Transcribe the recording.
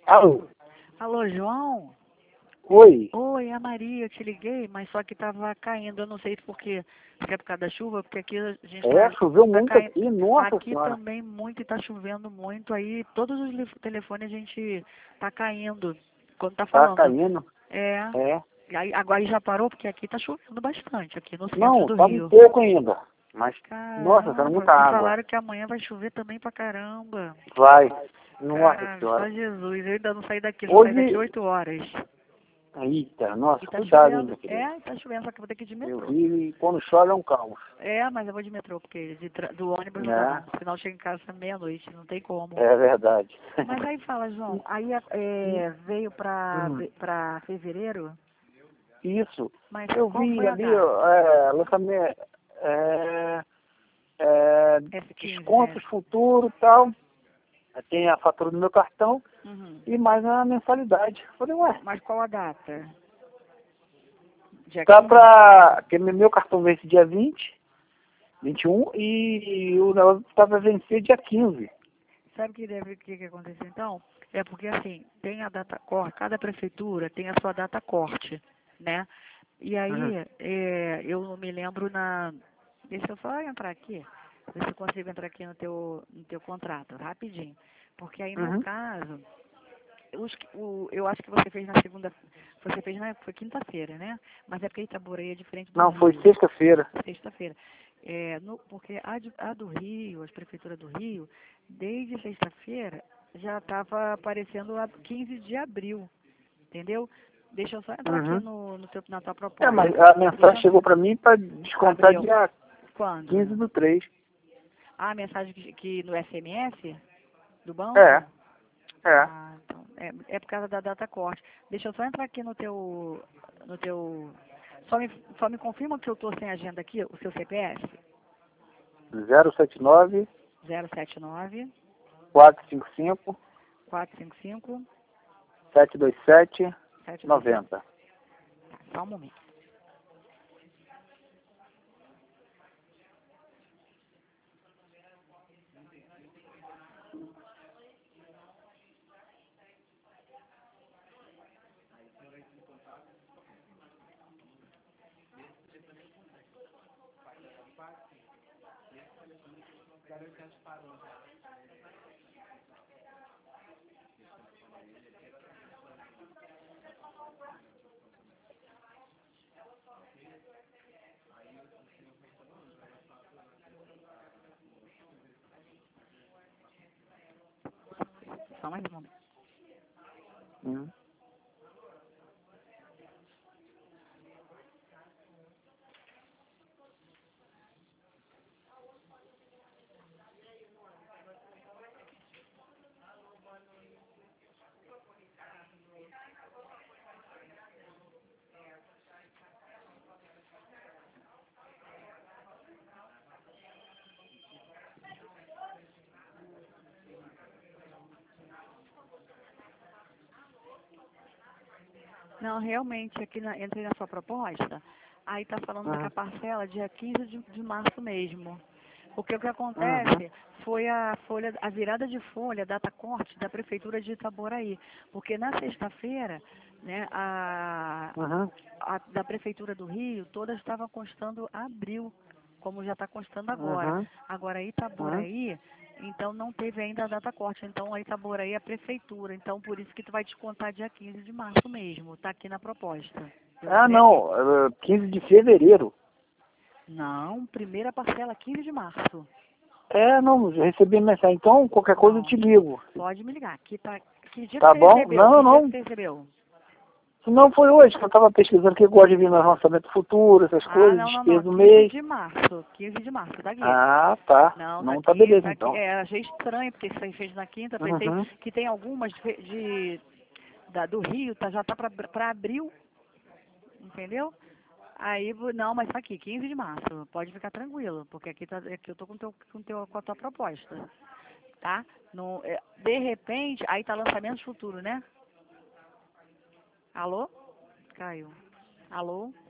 Alô? Alô, João? Oi? Oi, é a Maria, eu te liguei, mas só que tava caindo, eu não sei por quê. Se é por causa da chuva, porque aqui a gente Choveu tá muito caindo. aqui, nossa Aqui senhora. também muito e tá chovendo muito, aí todos os telefones a gente tá caindo quando tá Tá falando. caindo. É, É. e aí, agora já parou, porque aqui tá chovendo bastante, aqui no centro Não, do tá um Rio. pouco ainda. Mas, nossa, tá Caramba, muita e água. falaram que amanhã vai chover também pra caramba. Vai. Nossa Cara, só senhora. Jesus, eu ainda não saí daqui, só saí daqui Hoje. 8 horas. Eita, nossa, E tá cuidado, hein, chovendo. meu querido. Tá chovendo, só que eu vou ter que ir de Eu metrô. vi e quando chove é um caos. Mas eu vou de metrô, porque do ônibus não dá Né? não. Senão eu chego em casa meia-noite, não tem como. É verdade. Mas aí fala, João, aí veio Hum, pra fevereiro, Isso. mas Eu qual vi foi a ali, data? lançamento, é, é, S15, né? descontos futuros e tal. Tem a fatura do meu cartão Uhum. e mais a mensalidade. Falei, ué, Mas qual a data? Dia tá 15? pra. Que meu cartão vence dia 21 e o negócio tá pra vencer dia 15. Sabe o que aconteceu então? É porque assim, tem a data corte, cada prefeitura tem a sua data corte, né? E Uhum. aí, eu não me lembro deixa eu só entrar aqui, ver se eu consigo entrar aqui no teu contrato, rapidinho. Porque aí no Uhum. caso, eu acho que você fez na segunda, foi quinta-feira, né? Mas é porque Itaboraí é diferente do Não, foi Rio, sexta-feira. sexta-feira. Porque a do Rio, as prefeituras do Rio, desde sexta-feira já estava aparecendo a 15 de abril, entendeu? Deixa eu só entrar aqui Uhum. na tua Mas proposta. a mensagem Deixa chegou eu, pra mim pra descontar abril. dia Quando? 15/3. Ah, a mensagem que no SMS do É, banco? é. Ah, então, é por causa da data corte. Deixa eu só entrar aqui no teu, só me confirma que eu estou sem agenda aqui, o seu CPF? 079 079 455 455 727 727. 90. Tá, só um momento. Só mais um momento. Uhum. Não, realmente, entrei na sua proposta, aí está falando da Uhum. parcela dia 15 de março mesmo. Porque o que Uhum. acontece foi a virada de folha, data corte da Prefeitura de Itaboraí. Porque na sexta-feira, né, Uhum. da Prefeitura do Rio, todas estavam constando abril, como já está constando agora. Uhum. Agora, Uhum. Itaboraí, então não teve ainda a data corte. Então, a Itaboraí é a Prefeitura. Então, por isso que tu vai descontar dia 15 de março mesmo. Está aqui na proposta. Eu Ah, entrei aqui. não. 15 de fevereiro. Não, primeira parcela 15 de março. Não, eu recebi mensagem. Então, qualquer coisa eu Não, te ligo. pode me ligar. Aqui tá. Que dia que Tá você bom? recebeu? Não, Que dia que não. você recebeu? Se não foi hoje, que eu estava pesquisando que eu gosto de vir no lançamento futuro, essas Ah, coisas, não. despesa do 15 mês. de março. 15 de março, tá aqui. Ah, tá. Não, Não, tá beleza tá aqui. então. Achei estranho, porque isso aí fez na quinta. Pensei Uhum. que tem algumas do Rio, já tá pra abril, entendeu? Aí, não, mas tá aqui, 15 de março. Pode ficar tranquilo, porque aqui eu tô com a tua proposta, tá? No, de repente, aí tá lançamento futuro, né? Alô? Caiu. Alô?